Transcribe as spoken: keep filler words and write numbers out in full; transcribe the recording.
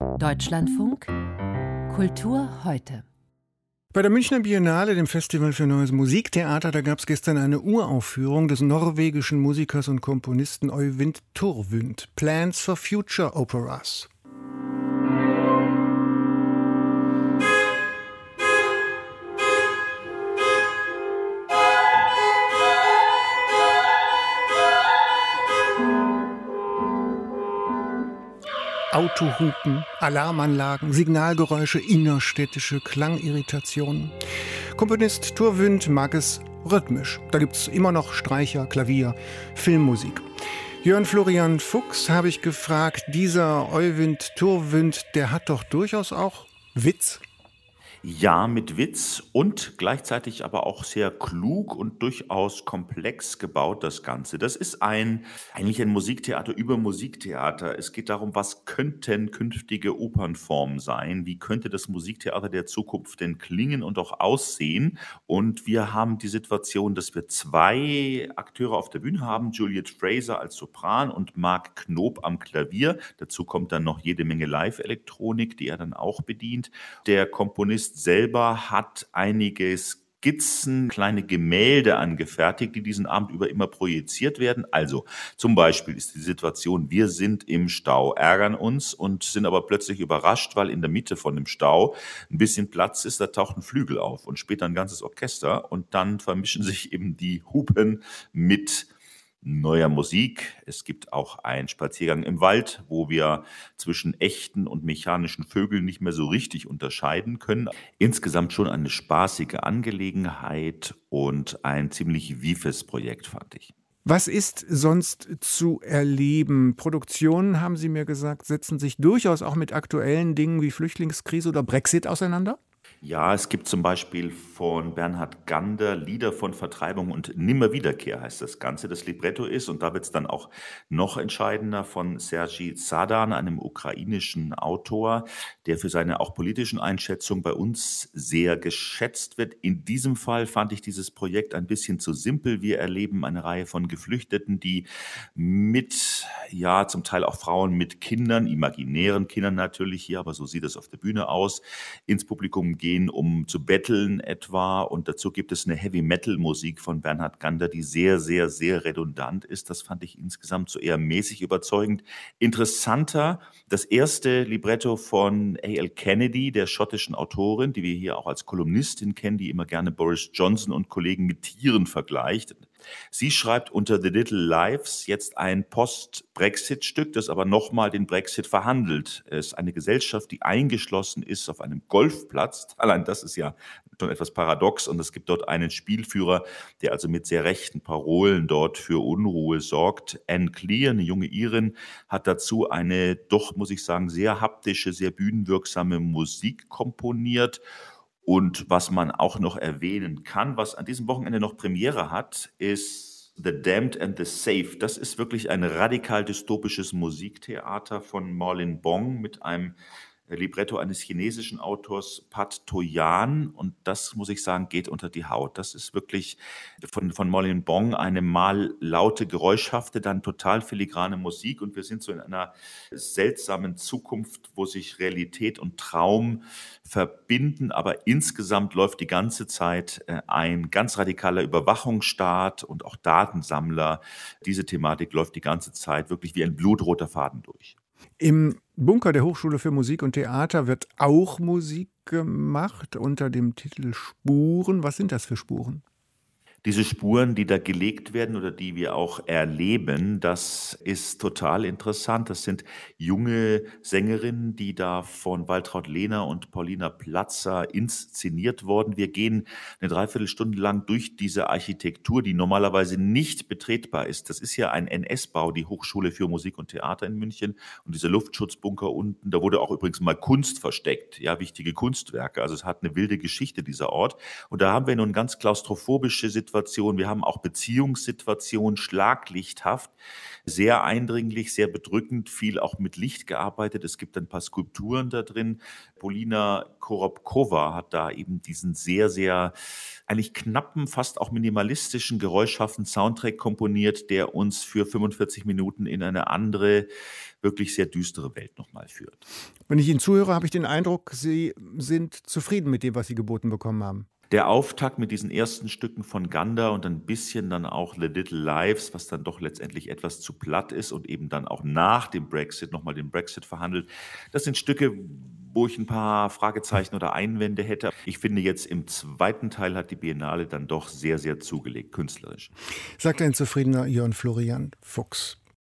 Deutschlandfunk Kultur heute. Bei der Münchner Biennale, dem Festival für Neues Musiktheater, da gab es gestern eine Uraufführung des norwegischen Musikers und Komponisten Øyvind Torvund, Plans for Future Operas. Autohupen, Alarmanlagen, Signalgeräusche, innerstädtische Klangirritationen. Komponist Torvund mag es rhythmisch. Da gibt's immer noch Streicher, Klavier, Filmmusik. Jörn Florian Fuchs habe ich gefragt, dieser Øyvind Torvund, der hat doch durchaus auch Witz. Ja, mit Witz und gleichzeitig aber auch sehr klug und durchaus komplex gebaut, das Ganze. Das ist ein eigentlich ein Musiktheater über Musiktheater. Es geht darum, was könnten künftige Opernformen sein? Wie könnte das Musiktheater der Zukunft denn klingen und auch aussehen? Und wir haben die Situation, dass wir zwei Akteure auf der Bühne haben, Juliet Fraser als Sopran und Mark Knoop am Klavier. Dazu kommt dann noch jede Menge Live-Elektronik, die er dann auch bedient. Der Komponist selber hat einige Skizzen, kleine Gemälde angefertigt, die diesen Abend über immer projiziert werden. Also zum Beispiel ist die Situation, wir sind im Stau, ärgern uns und sind aber plötzlich überrascht, weil in der Mitte von dem Stau ein bisschen Platz ist, da taucht ein Flügel auf und später ein ganzes Orchester und dann vermischen sich eben die Hupen mit neuer Musik. Es gibt auch einen Spaziergang im Wald, wo wir zwischen echten und mechanischen Vögeln nicht mehr so richtig unterscheiden können. Insgesamt schon eine spaßige Angelegenheit und ein ziemlich vives Projekt, fand ich. Was ist sonst zu erleben? Produktionen, haben Sie mir gesagt, setzen sich durchaus auch mit aktuellen Dingen wie Flüchtlingskrise oder Brexit auseinander? Ja, es gibt zum Beispiel von Bernhard Gander Lieder von Vertreibung und Nimmerwiederkehr heißt das Ganze. Das Libretto ist, und da wird es dann auch noch entscheidender, von Sergej Sadan, einem ukrainischen Autor, der für seine auch politischen Einschätzungen bei uns sehr geschätzt wird. In diesem Fall fand ich dieses Projekt ein bisschen zu simpel. Wir erleben eine Reihe von Geflüchteten, die mit, ja, zum Teil auch Frauen mit Kindern, imaginären Kindern natürlich hier, aber so sieht es auf der Bühne aus, ins Publikum gehen. gehen, um zu betteln etwa. Und dazu gibt es eine Heavy-Metal-Musik von Bernhard Gander, die sehr, sehr, sehr redundant ist. Das fand ich insgesamt so eher mäßig überzeugend. Interessanter, das erste Libretto von A L Kennedy, der schottischen Autorin, die wir hier auch als Kolumnistin kennen, die immer gerne Boris Johnson und Kollegen mit Tieren vergleicht. Sie schreibt unter The Little Lives jetzt ein Post-Brexit-Stück, das aber nochmal den Brexit verhandelt. Es ist eine Gesellschaft, die eingeschlossen ist auf einem Golfplatz. Allein das ist ja schon etwas paradox. Und es gibt dort einen Spielführer, der also mit sehr rechten Parolen dort für Unruhe sorgt. Anne Clear, eine junge Irin, hat dazu eine doch, muss ich sagen, sehr haptische, sehr bühnenwirksame Musik komponiert. Und was man auch noch erwähnen kann, was an diesem Wochenende noch Premiere hat, ist The Damned and the Safe. Das ist wirklich ein radikal dystopisches Musiktheater von Morlin Bong mit einem Libretto eines chinesischen Autors, Pat Toyan. Und das, muss ich sagen, geht unter die Haut. Das ist wirklich von, von Morlin Bong eine mal laute, geräuschhafte, dann total filigrane Musik. Und wir sind so in einer seltsamen Zukunft, wo sich Realität und Traum verbinden. Aber insgesamt läuft die ganze Zeit ein ganz radikaler Überwachungsstaat und auch Datensammler. Diese Thematik läuft die ganze Zeit wirklich wie ein blutroter Faden durch. Im Bunker der Hochschule für Musik und Theater wird auch Musik gemacht unter dem Titel Spuren. Was sind das für Spuren? Diese Spuren, die da gelegt werden oder die wir auch erleben, das ist total interessant. Das sind junge Sängerinnen, die da von Waltraud Lehner und Paulina Platzer inszeniert wurden. Wir gehen eine Dreiviertelstunde lang durch diese Architektur, die normalerweise nicht betretbar ist. Das ist ja ein N S-Bau, die Hochschule für Musik und Theater in München. Und dieser Luftschutzbunker unten, da wurde auch übrigens mal Kunst versteckt, ja, wichtige Kunstwerke. Also es hat eine wilde Geschichte, dieser Ort. Und da haben wir nun ganz klaustrophobische Situationen, Situationen, wir haben auch Beziehungssituationen, schlaglichthaft, sehr eindringlich, sehr bedrückend, viel auch mit Licht gearbeitet. Es gibt ein paar Skulpturen da drin. Polina Korobkova hat da eben diesen sehr, sehr eigentlich knappen, fast auch minimalistischen, geräuschhaften Soundtrack komponiert, der uns für fünfundvierzig Minuten in eine andere, wirklich sehr düstere Welt nochmal führt. Wenn ich Ihnen zuhöre, habe ich den Eindruck, Sie sind zufrieden mit dem, was Sie geboten bekommen haben. Der Auftakt mit diesen ersten Stücken von Gander und ein bisschen dann auch The Little Lives, was dann doch letztendlich etwas zu platt ist und eben dann auch nach dem Brexit nochmal den Brexit verhandelt. Das sind Stücke, wo ich ein paar Fragezeichen oder Einwände hätte. Ich finde jetzt im zweiten Teil hat die Biennale dann doch sehr, sehr zugelegt, künstlerisch. Sagt ein zufriedener Jörn Florian Fuchs.